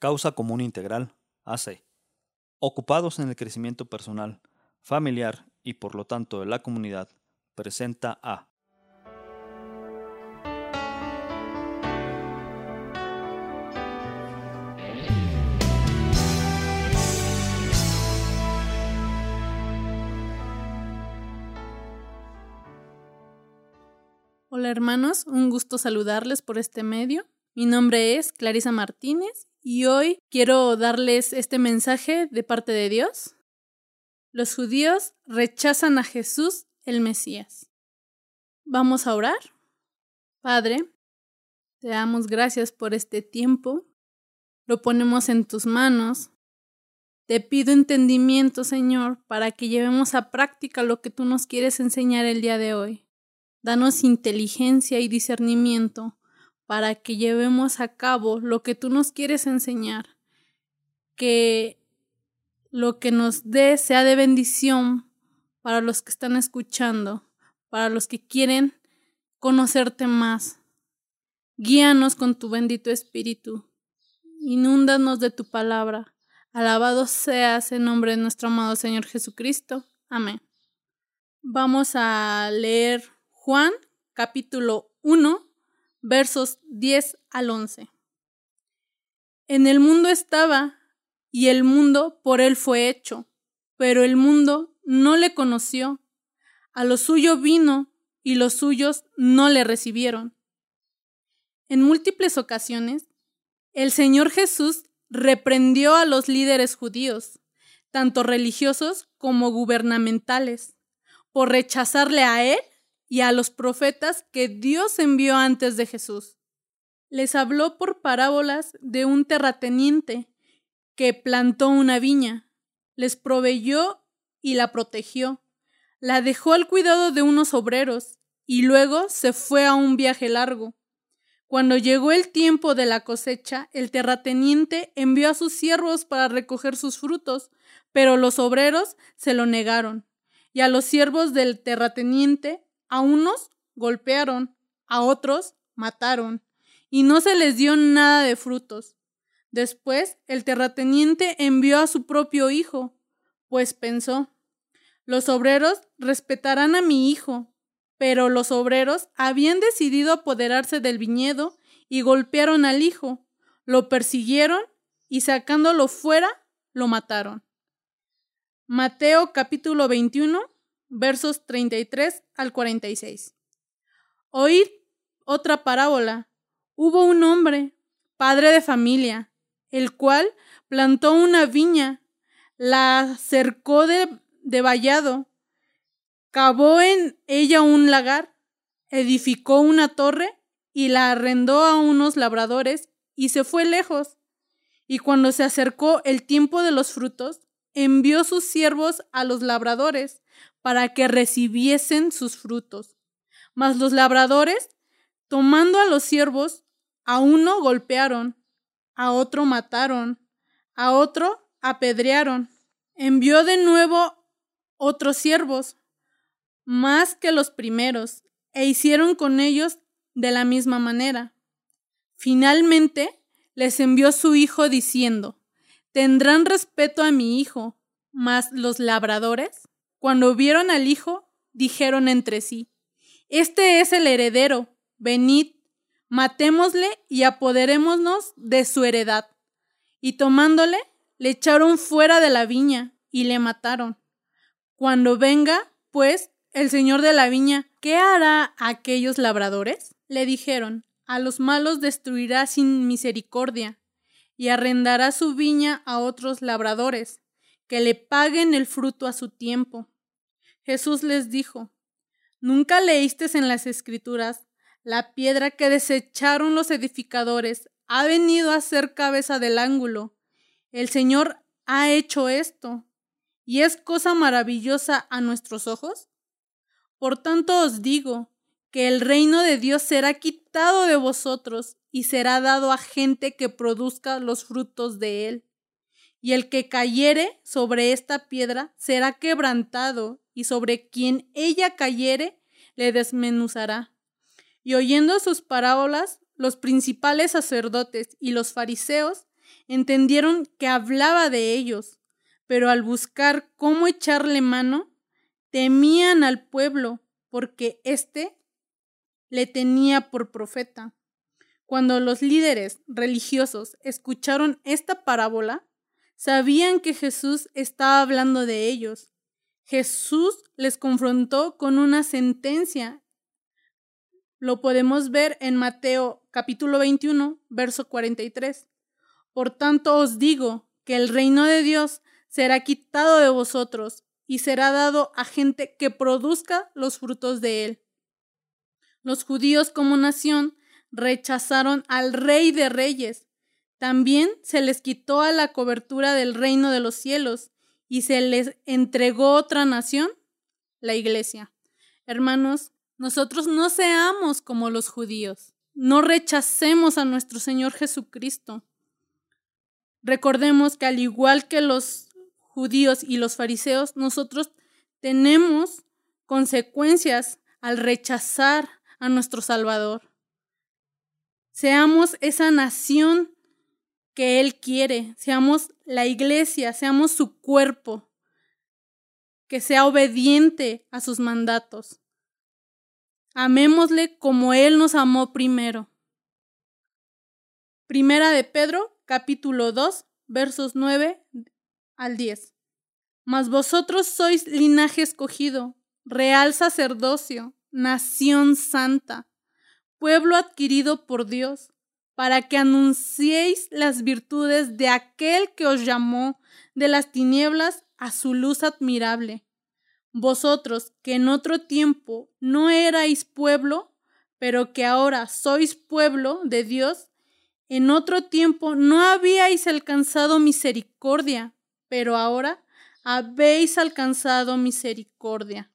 Causa Común Integral, AC. Ocupados en el crecimiento personal, familiar y por lo tanto de la comunidad, presenta a Hola hermanos, un gusto saludarles por este medio. Mi nombre es Clarisa Martínez y hoy quiero darles este mensaje de parte de Dios. Los judíos rechazan a Jesús, el Mesías. Vamos a orar. Padre, te damos gracias por este tiempo. Lo ponemos en tus manos. Te pido entendimiento, Señor, para que llevemos a práctica lo que tú nos quieres enseñar el día de hoy. Danos inteligencia y discernimiento para que llevemos a cabo lo que tú nos quieres enseñar. Que lo que nos dé sea de bendición para los que están escuchando, para los que quieren conocerte más. Guíanos con tu bendito Espíritu. Inúndanos de tu palabra. Alabado seas en nombre de nuestro amado Señor Jesucristo. Amén. Vamos a leer Juan, capítulo 1, versos 10 al 11. En el mundo estaba, y el mundo por él fue hecho, pero el mundo no le conoció. A lo suyo vino, y los suyos no le recibieron. En múltiples ocasiones, el Señor Jesús reprendió a los líderes judíos, tanto religiosos como gubernamentales, por rechazarle a él y a los profetas que Dios envió antes de Jesús. Les habló por parábolas de un terrateniente que plantó una viña, les proveyó y la protegió, la dejó al cuidado de unos obreros y luego se fue a un viaje largo. Cuando llegó el tiempo de la cosecha, el terrateniente envió a sus siervos para recoger sus frutos, pero los obreros se lo negaron, y a los siervos del terrateniente a unos golpearon, a otros mataron, y no se les dio nada de frutos. Después el terrateniente envió a su propio hijo, pues pensó, los obreros respetarán a mi hijo. Pero los obreros habían decidido apoderarse del viñedo y golpearon al hijo, lo persiguieron y sacándolo fuera, lo mataron. Mateo capítulo 21, versos 33 al 46. Oíd otra parábola. Hubo un hombre, padre de familia, el cual plantó una viña, la cercó de vallado, cavó en ella un lagar, edificó una torre y la arrendó a unos labradores y se fue lejos. Y cuando se acercó el tiempo de los frutos, envió sus siervos a los labradores para que recibiesen sus frutos. Mas los labradores, tomando a los siervos, a uno golpearon, a otro mataron, a otro apedrearon. Envió de nuevo otros siervos, más que los primeros, e hicieron con ellos de la misma manera. Finalmente les envió su hijo diciendo, tendrán respeto a mi hijo. Mas los labradores, cuando vieron al hijo, dijeron entre sí, este es el heredero, venid, matémosle y apoderémonos de su heredad. Y tomándole, le echaron fuera de la viña y le mataron. Cuando venga, pues, el señor de la viña, ¿qué hará a aquellos labradores? Le dijeron, a los malos destruirá sin misericordia y arrendará su viña a otros labradores, que le paguen el fruto a su tiempo. Jesús les dijo, ¿nunca leísteis en las Escrituras, la piedra que desecharon los edificadores ha venido a ser cabeza del ángulo? El Señor ha hecho esto, ¿y es cosa maravillosa a nuestros ojos? Por tanto os digo que el reino de Dios será quitado de vosotros y será dado a gente que produzca los frutos de él. Y el que cayere sobre esta piedra será quebrantado, y sobre quien ella cayere le desmenuzará. Y oyendo sus parábolas, los principales sacerdotes y los fariseos entendieron que hablaba de ellos, pero al buscar cómo echarle mano, temían al pueblo, porque éste le tenía por profeta. Cuando los líderes religiosos escucharon esta parábola, sabían que Jesús estaba hablando de ellos. Jesús les confrontó con una sentencia. Lo podemos ver en Mateo capítulo 21, verso 43. Por tanto os digo que el reino de Dios será quitado de vosotros y será dado a gente que produzca los frutos de él. Los judíos como nación rechazaron al Rey de Reyes. También se les quitó a la cobertura del reino de los cielos y se les entregó otra nación, la Iglesia. Hermanos, nosotros no seamos como los judíos. No rechacemos a nuestro Señor Jesucristo. Recordemos que al igual que los judíos y los fariseos, nosotros tenemos consecuencias al rechazar a nuestro Salvador. Seamos esa nación que Él quiere, seamos la iglesia, seamos su cuerpo, que sea obediente a sus mandatos. Amémosle como Él nos amó primero. Primera de Pedro, capítulo 2, versos 9 al 10. Mas vosotros sois linaje escogido, real sacerdocio, nación santa, pueblo adquirido por Dios, para que anunciéis las virtudes de aquel que os llamó de las tinieblas a su luz admirable. Vosotros que en otro tiempo no erais pueblo, pero que ahora sois pueblo de Dios, en otro tiempo no habíais alcanzado misericordia, pero ahora habéis alcanzado misericordia.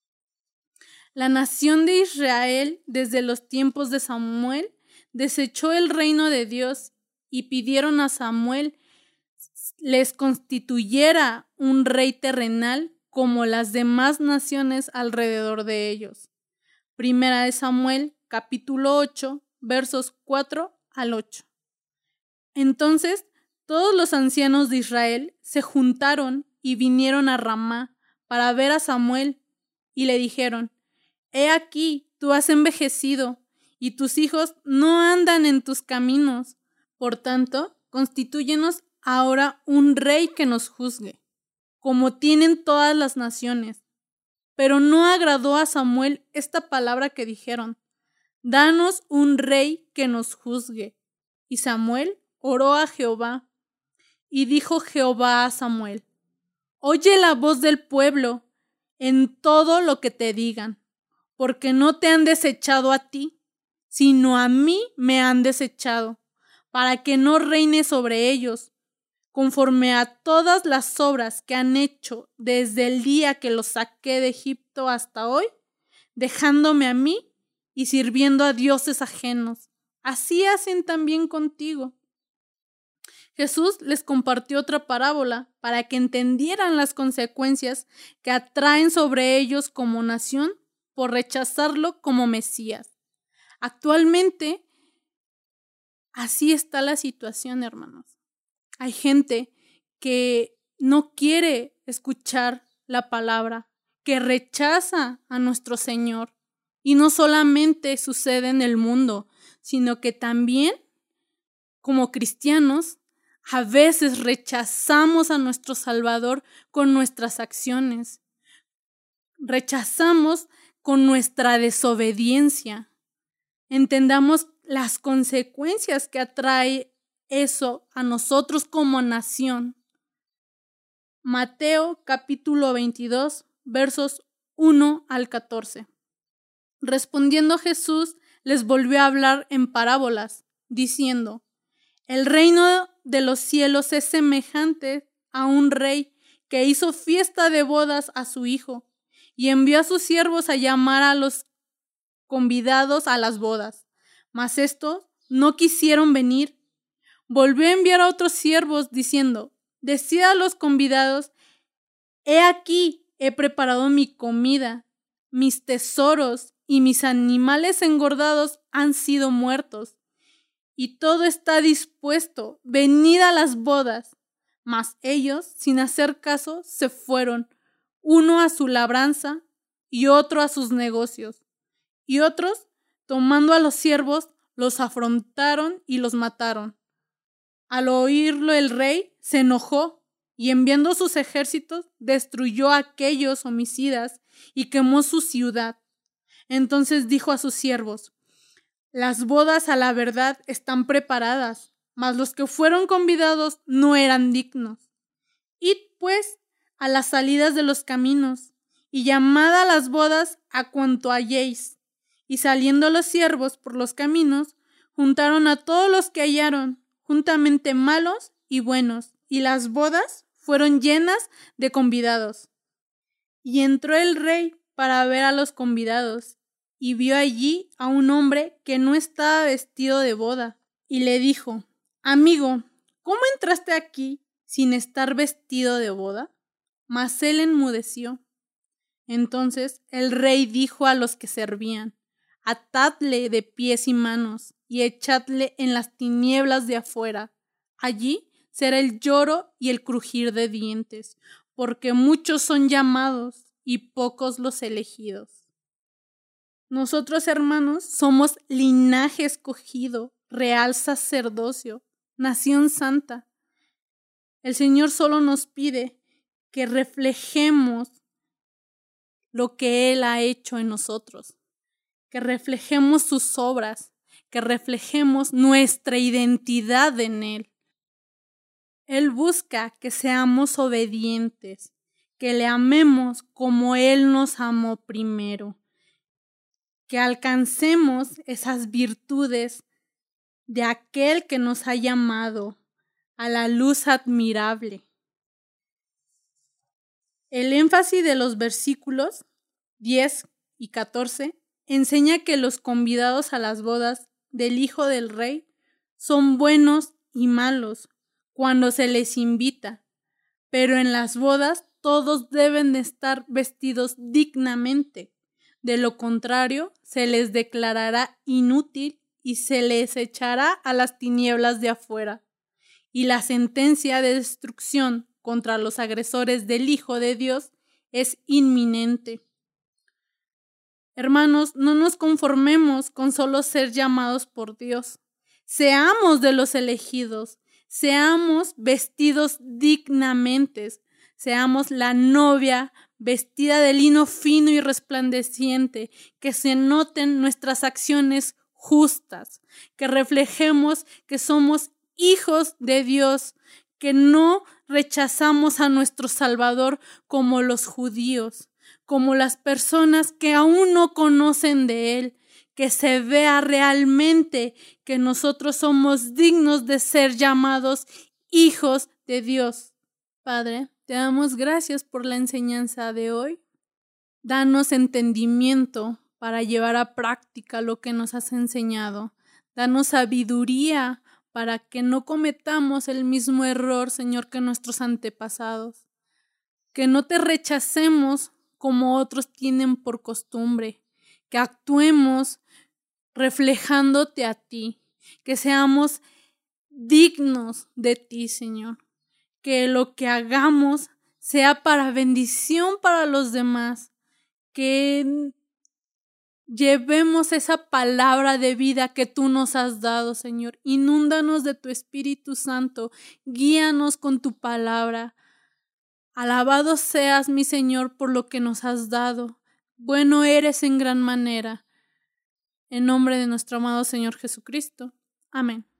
La nación de Israel, desde los tiempos de Samuel, desechó el reino de Dios y pidieron a Samuel les constituyera un rey terrenal como las demás naciones alrededor de ellos. Primera de Samuel, capítulo 8, versos 4 al 8. Entonces, todos los ancianos de Israel se juntaron y vinieron a Ramá para ver a Samuel y le dijeron: He aquí, tú has envejecido y tus hijos no andan en tus caminos. Por tanto, constitúyenos ahora un rey que nos juzgue, como tienen todas las naciones. Pero no agradó a Samuel esta palabra que dijeron: Danos un rey que nos juzgue. Y Samuel oró a Jehová. Y dijo Jehová a Samuel: Oye la voz del pueblo en todo lo que te digan, porque no te han desechado a ti, sino a mí me han desechado, para que no reine sobre ellos, conforme a todas las obras que han hecho desde el día que los saqué de Egipto hasta hoy, dejándome a mí y sirviendo a dioses ajenos. Así hacen también contigo. Jesús les compartió otra parábola para que entendieran las consecuencias que atraen sobre ellos como nación por rechazarlo como Mesías. Actualmente, así está la situación, hermanos. Hay gente que no quiere escuchar la palabra, que rechaza a nuestro Señor. Y no solamente sucede en el mundo, sino que también, como cristianos, a veces rechazamos a nuestro Salvador con nuestras acciones. Rechazamos con nuestra desobediencia. Entendamos las consecuencias que atrae eso a nosotros como nación. Mateo capítulo 22, versos 1 al 14. Respondiendo Jesús, les volvió a hablar en parábolas, diciendo: El reino de los cielos es semejante a un rey que hizo fiesta de bodas a su hijo y envió a sus siervos a llamar a los convidados a las bodas. Mas estos no quisieron venir. Volvió a enviar a otros siervos diciendo: Decid a los convidados: He aquí, he preparado mi comida, mis tesoros y mis animales engordados han sido muertos, y todo está dispuesto. Venid a las bodas. Mas ellos, sin hacer caso, se fueron, uno a su labranza y otro a sus negocios. Y otros, tomando a los siervos, los afrontaron y los mataron. Al oírlo el rey se enojó y enviando sus ejércitos destruyó a aquellos homicidas y quemó su ciudad. Entonces dijo a sus siervos: las bodas a la verdad están preparadas, mas los que fueron convidados no eran dignos. Id pues a las salidas de los caminos y llamad a las bodas a cuanto halléis. Y saliendo los siervos por los caminos, juntaron a todos los que hallaron, juntamente malos y buenos, y las bodas fueron llenas de convidados. Y entró el rey para ver a los convidados, y vio allí a un hombre que no estaba vestido de boda, y le dijo: amigo, ¿cómo entraste aquí sin estar vestido de boda? Mas él enmudeció. Entonces el rey dijo a los que servían: atadle de pies y manos y echadle en las tinieblas de afuera. Allí será el lloro y el crujir de dientes, porque muchos son llamados y pocos los elegidos. Nosotros, hermanos, somos linaje escogido, real sacerdocio, nación santa. El Señor solo nos pide que reflejemos lo que Él ha hecho en nosotros, que reflejemos sus obras, que reflejemos nuestra identidad en Él. Él busca que seamos obedientes, que le amemos como Él nos amó primero, que alcancemos esas virtudes de aquel que nos ha llamado a la luz admirable. El énfasis de los versículos 10 y 14 enseña que los convidados a las bodas del Hijo del Rey son buenos y malos cuando se les invita, pero en las bodas todos deben de estar vestidos dignamente. De lo contrario, se les declarará inútil y se les echará a las tinieblas de afuera. Y la sentencia de destrucción contra los agresores del Hijo de Dios es inminente. Hermanos, no nos conformemos con solo ser llamados por Dios. Seamos de los elegidos, seamos vestidos dignamente, seamos la novia vestida de lino fino y resplandeciente, que se noten nuestras acciones justas, que reflejemos que somos hijos de Dios, que no rechazamos a nuestro Salvador como los judíos, como las personas que aún no conocen de Él, que se vea realmente que nosotros somos dignos de ser llamados hijos de Dios. Padre, te damos gracias por la enseñanza de hoy. Danos entendimiento para llevar a práctica lo que nos has enseñado. Danos sabiduría para que no cometamos el mismo error, Señor, que nuestros antepasados. Que no te rechacemos como otros tienen por costumbre. Que actuemos reflejándote a ti. Que seamos dignos de ti, Señor. Que lo que hagamos sea para bendición para los demás. Que llevemos esa palabra de vida que tú nos has dado, Señor. Inúndanos de tu Espíritu Santo. Guíanos con tu palabra. Alabado seas, mi Señor, por lo que nos has dado. Bueno eres en gran manera. En nombre de nuestro amado Señor Jesucristo. Amén.